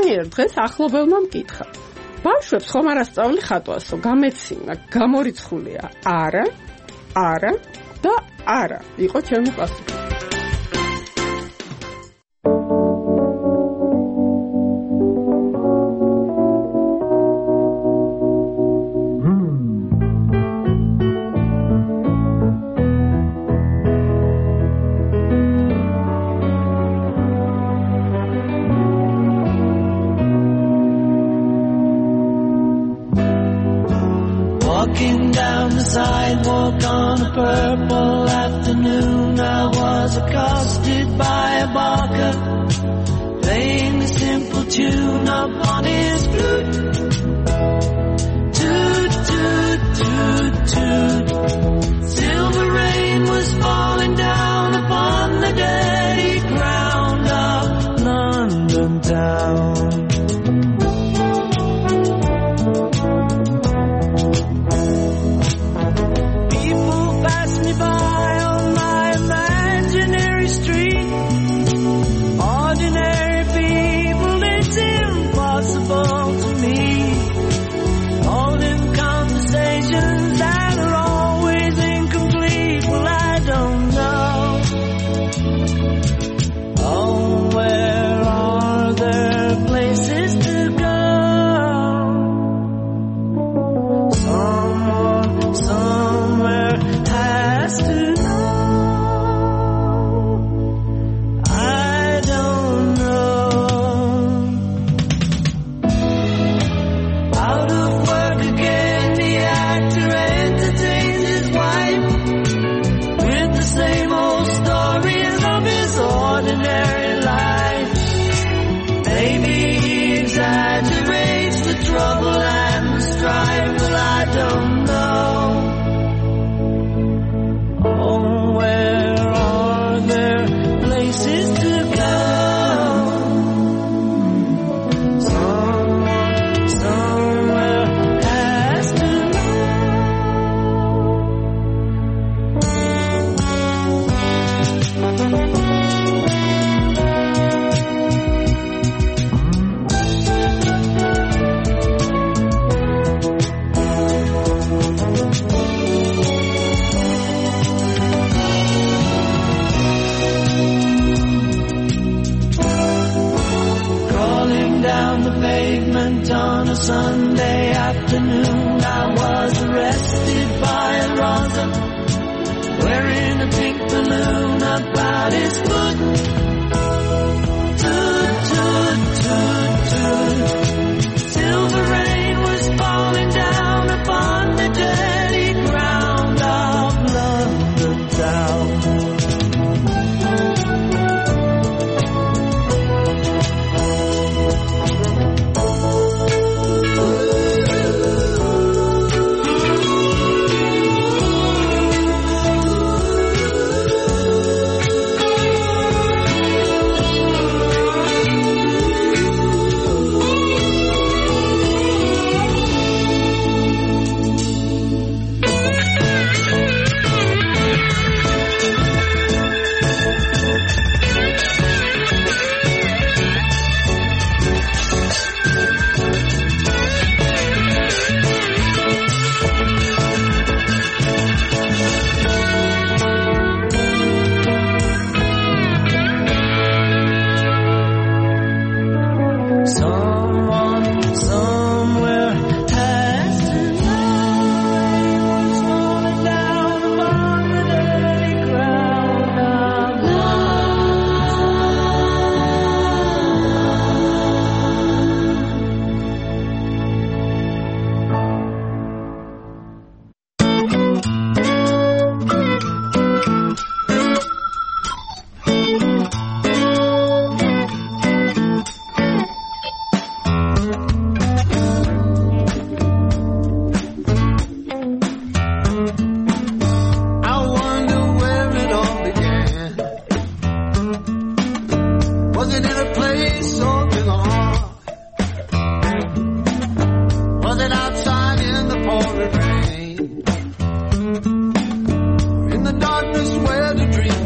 ზოგიერთი დღეს ახლობელმა მკითხა. ბავშვებს ხომ არ ასწავლი ხატვასო, გამეცინა, გამორიცხულია. არა და არა. იყო ჩემი პასუხი. Walking down the sidewalk on a purple afternoon, I was accosted by a barker playing the simple tune upon his flute. Toot, toot, toot, toot. Silver rain was falling down upon the dirty ground of London town. On a Sunday afternoon, I was arrested by a Raza wearing a pink balloon about his foot. Toot, toot, toot, toot. Silver rain was falling down upon the dirty ground of London town.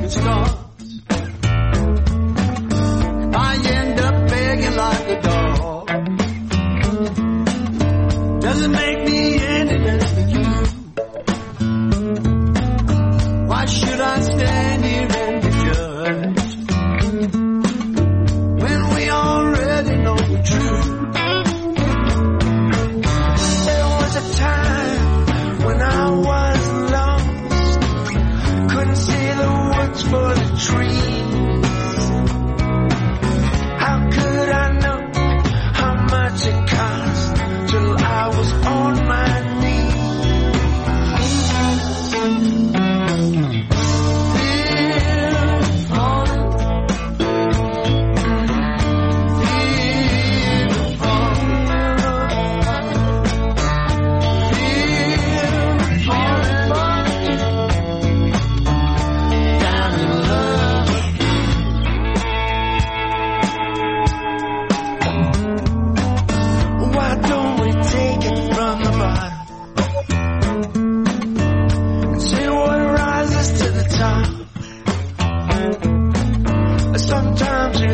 I end up begging like a dog.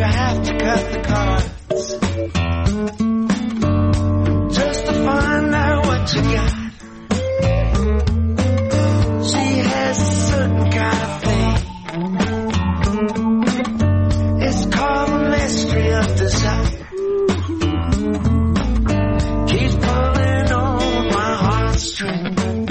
have to cut the cards just to find out what you got. She has a certain kind of thing. It's called the mystery of desire. Keeps pulling on my heartstrings.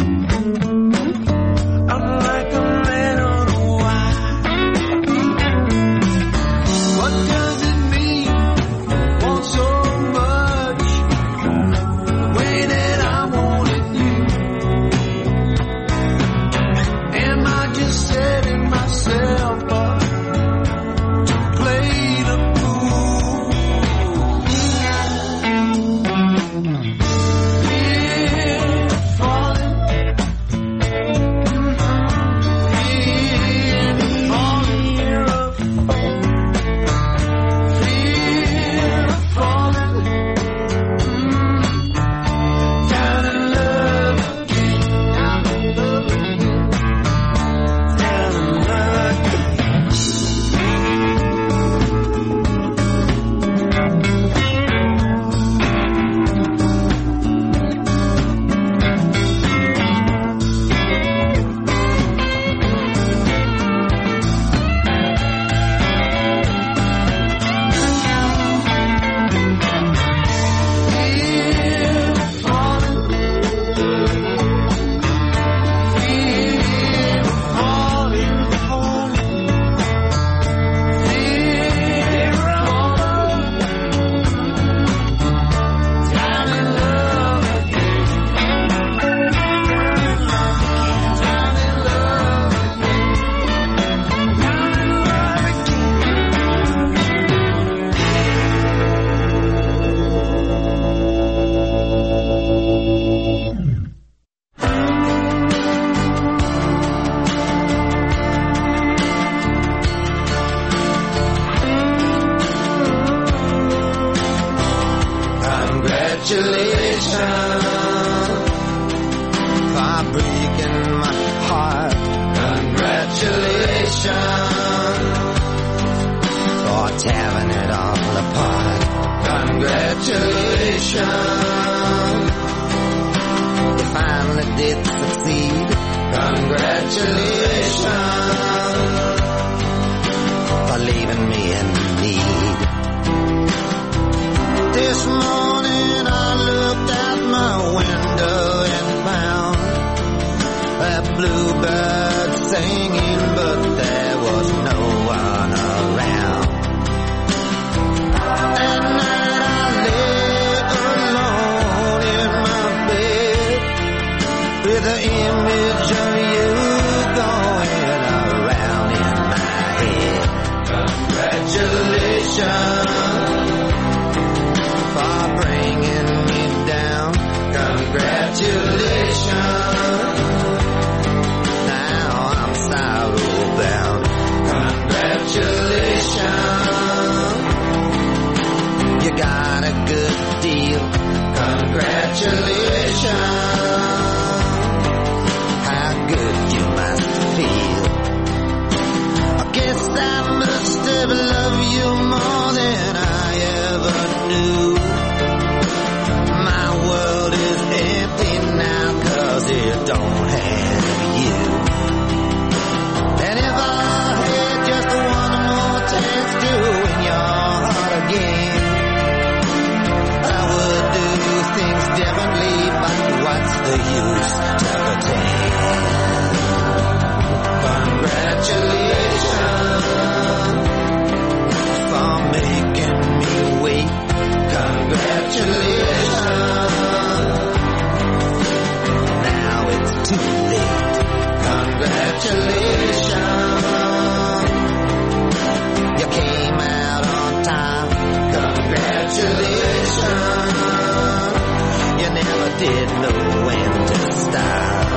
Did know when to stop.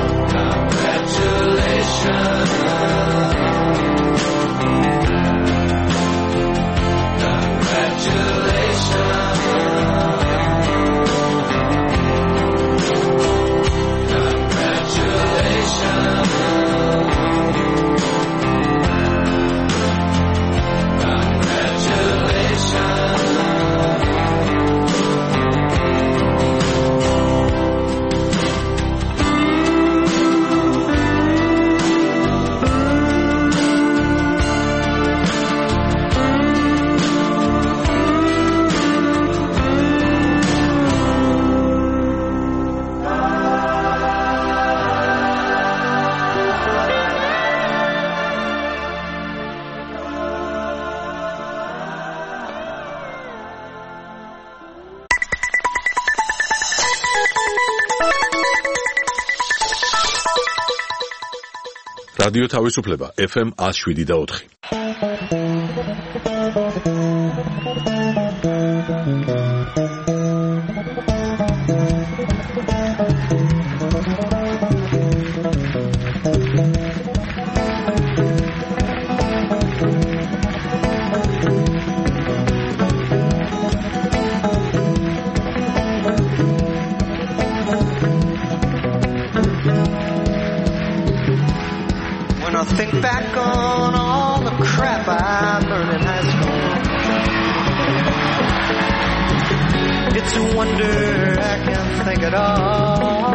Congratulations. რადიო თავისუფლება FM 107.4. Think back on all the crap I learned in high school. It's a wonder I can think at all.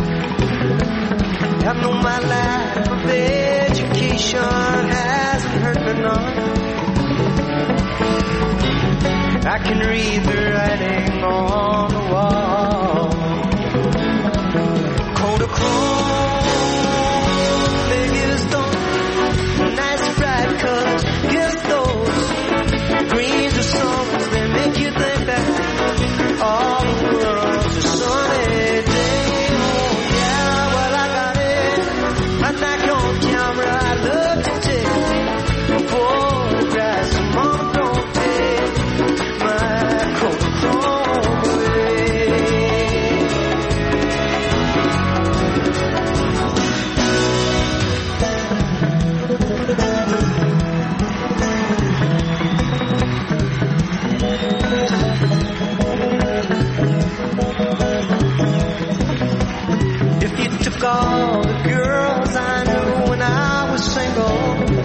I know my lack of education hasn't hurt me none. I can read the writing on the wall. Kodachrome. Cause yes, those greens are songs that make you think that all the world's a sunny day. Oh yeah, well I got it. I'm not on camera. I love to take photographs. Mama, don't take my Kodachrome away. All the girls I knew when I was single,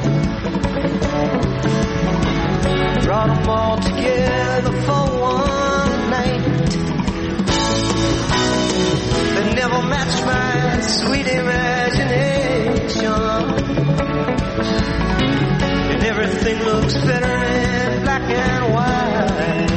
brought them all together for one night. They never matched my sweet imagination, and everything looks better in black and white.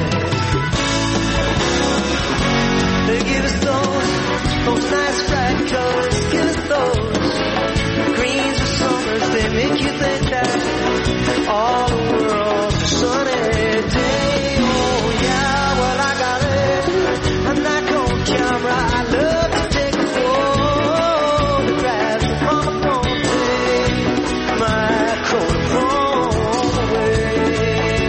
They give us those nice bright colors, give us those greens for summers. They make you think that all the world's a sunny day. Oh yeah, well I got it. I'm not on camera. I love to take photographs. Mama, don't take my Kodachrome away.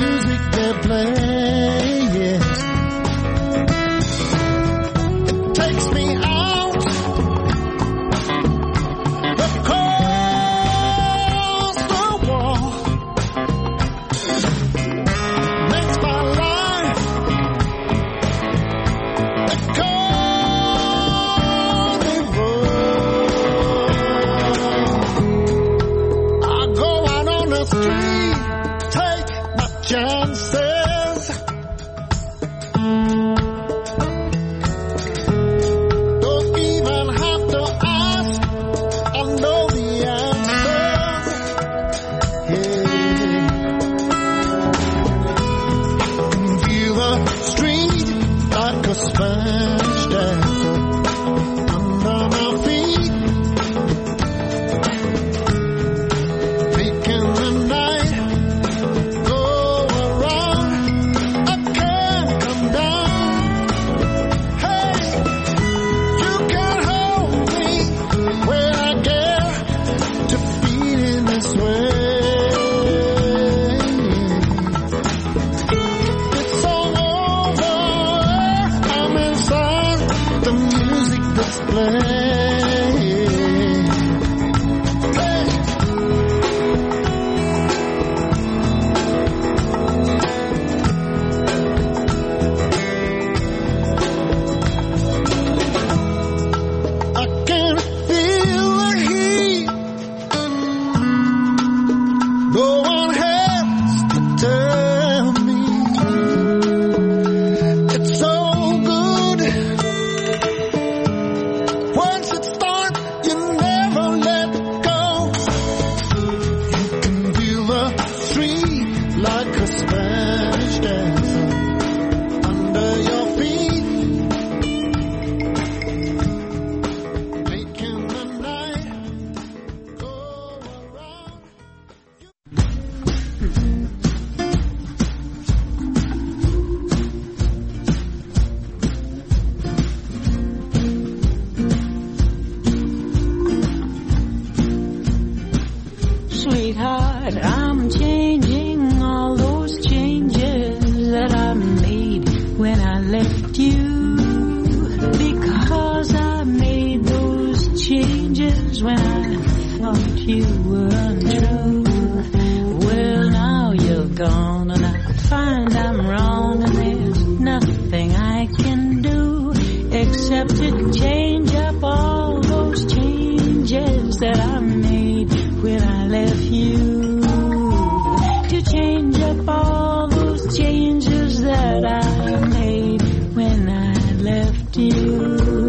music they play. It takes me out across the wall, makes my life a carnival. I go out on the street, take my chances. Don't even have to ask, I know the answers. Yeah. Feel the street like a Spanish dancer under my feet, making the night go around. I can't come down. Hey, you can hold me when I get to feeling this way. It's all over. I'm inside the music that's playing. Hey. I can feel the heat. No one has to tell me. It's so good. Once it starts, you never let go. You can feel the street like a Spanish dancer under your feet, making the night go around. Sweetheart, I'm changing all those changes that I made when I left you, because I made those changes when I thought you were untrue. Well, now you're gone and I find I'm wrong, and there's nothing I can do except to change up all those changes that I made when I left you, to change up all those changes that I made when I left you.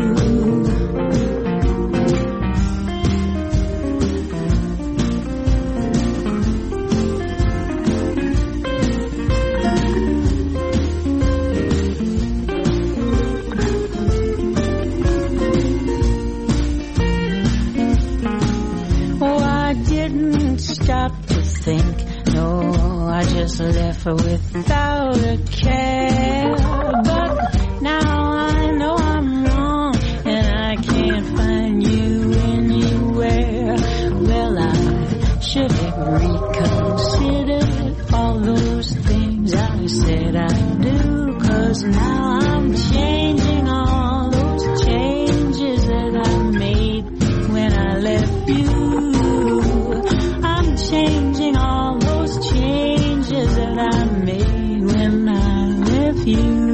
Oh, I didn't stop to think, no, I just left without a care. But now I know I'm wrong, and I can't find you anywhere. Well, I should have reconsidered all those things I said I'd do, 'cause now I'm changing all those changes that I made when I left you. I'm changing all those changes that I made when I left you.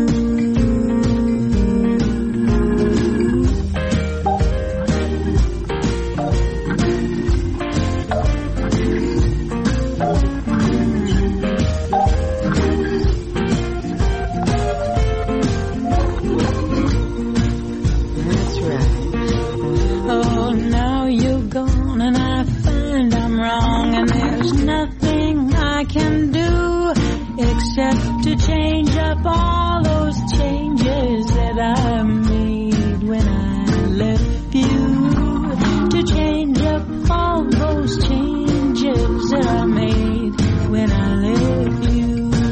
That's right. Oh, now you're gone and I find I'm wrong, and there's nothing I can do except to change up all those changes that I made when I left you, to change up all those changes that I made when I left you.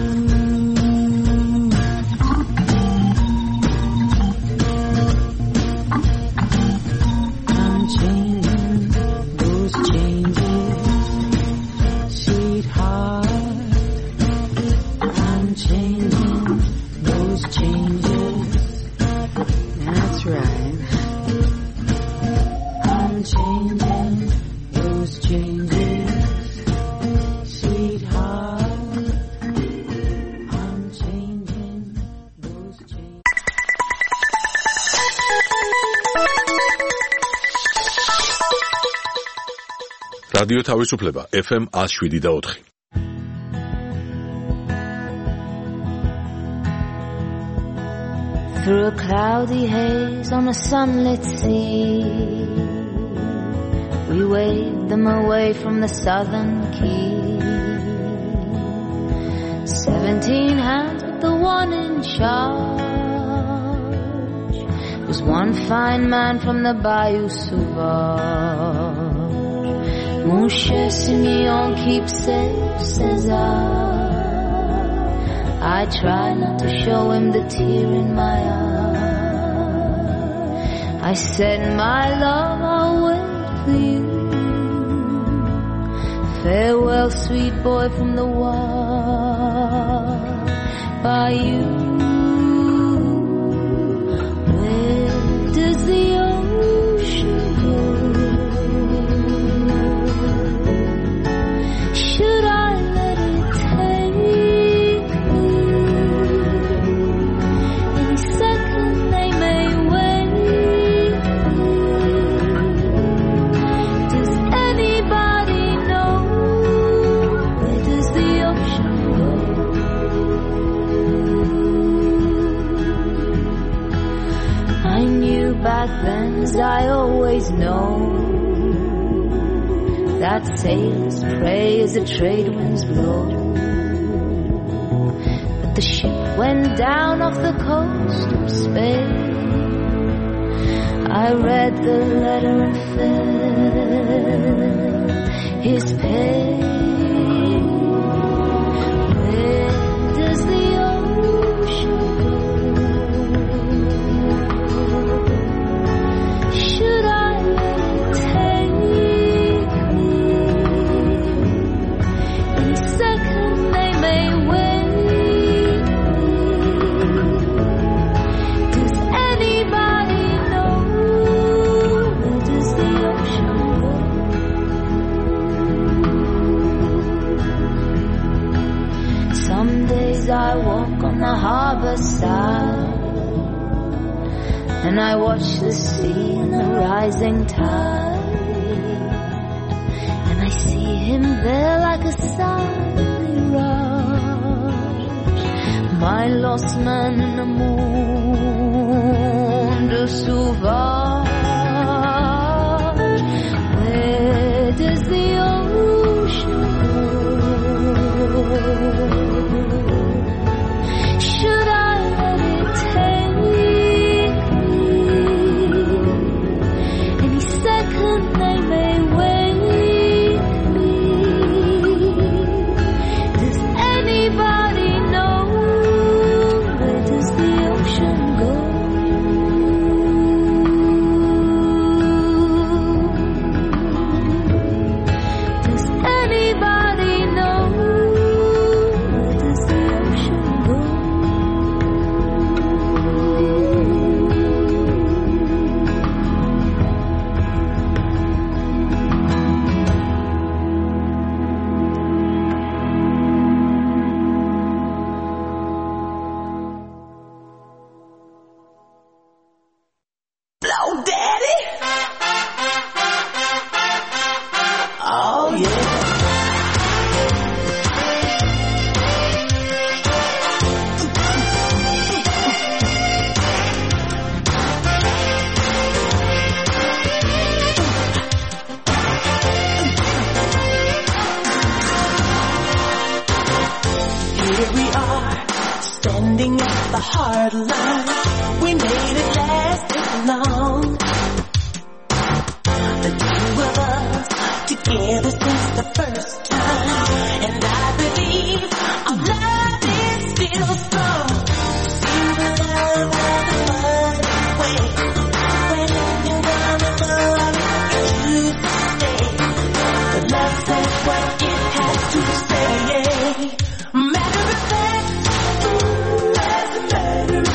I'm changing those changes, sweetheart. changes. That's right. I'm changing those changes, sweetheart. I'm changing those changes. რადიო თავისუფლება FM 107.4. Through a cloudy haze on a sunlit sea, we waved them away from the southern key. 17 hands with the one in charge was one fine man from the Bayou Sauvage. Mon cher Simeon, keep safe, says I try not to show him the tear in my eye. I said, my love, I'll wait for you. Farewell, sweet boy from the wild bayou. Where does the ocean go? Should I let it take me? Any second they may wait. Does anybody know? Where does the ocean go? I knew back then, as I always know, that sailors pray as the trade winds blow. But the ship went down off the coast of Spain. I read the letter and felt his pain. Where does the ocean go? Should I let it take me? Any second they may wait. Does anybody know? Where does the ocean go? Some days I walk on the harbor side, and I watch the sea and the rising tide, and I see him there like a sunny mirage, my lost man in the monde sauvage. Where does the ocean go? Should I let it take me? Any second they may wait me. Does anybody know? Where does the ocean go? Does anybody know? Where does the ocean go? Blow daddy. Oh yeah. Here we are, standing at the hard line. We made it last this long. The two of us together since the first time, and I believe our love is still strong. See the love of the funny way. When you're gonna love, you stay. The love says what it has to say. Matter of fact, as a matter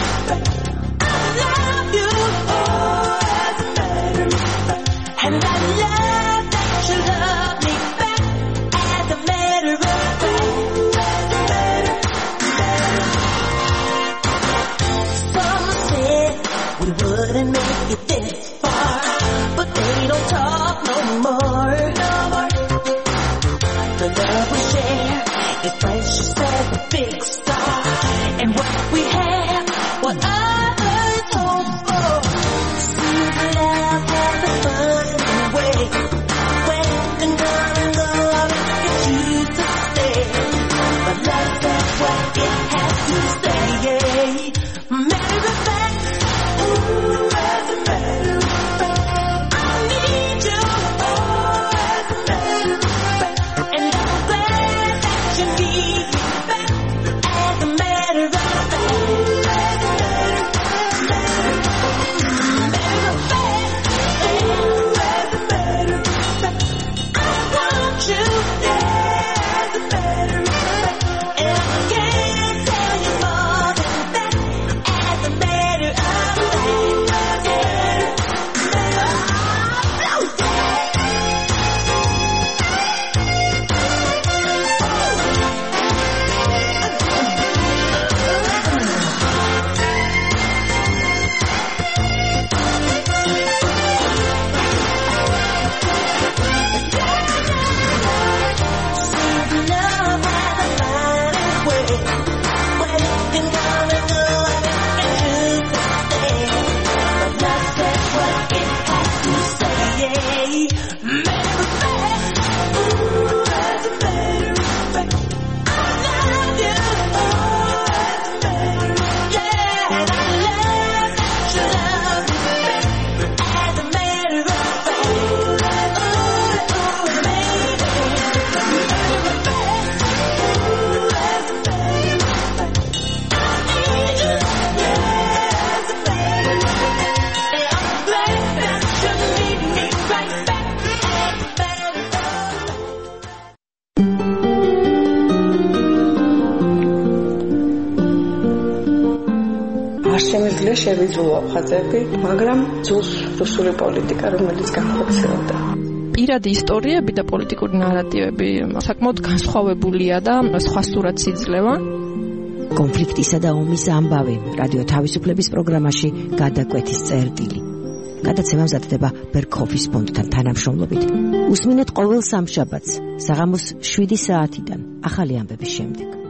არ შემიძლია შევიძულო ხაზები, მაგრამ ძულს რუსული პოლიტიკა, რომელიც განხორციელდა. პირადი ისტორიები და პოლიტიკური ნარატივები საკმაოდ განსხვავებულია და სხვა სურათს იძლევა. კონფლიქტისა და ომის ამბავი რადიო თავისუფლების პროგრამაში გადაკვეთის წერტილი. გადაცემა მზადდება ბერქოფის ფონდთან თანამშრომლობით. უსმინეთ ყოველ სამშაბათს საღამოს 7 საათიდან ახალი ამბების შემდეგ.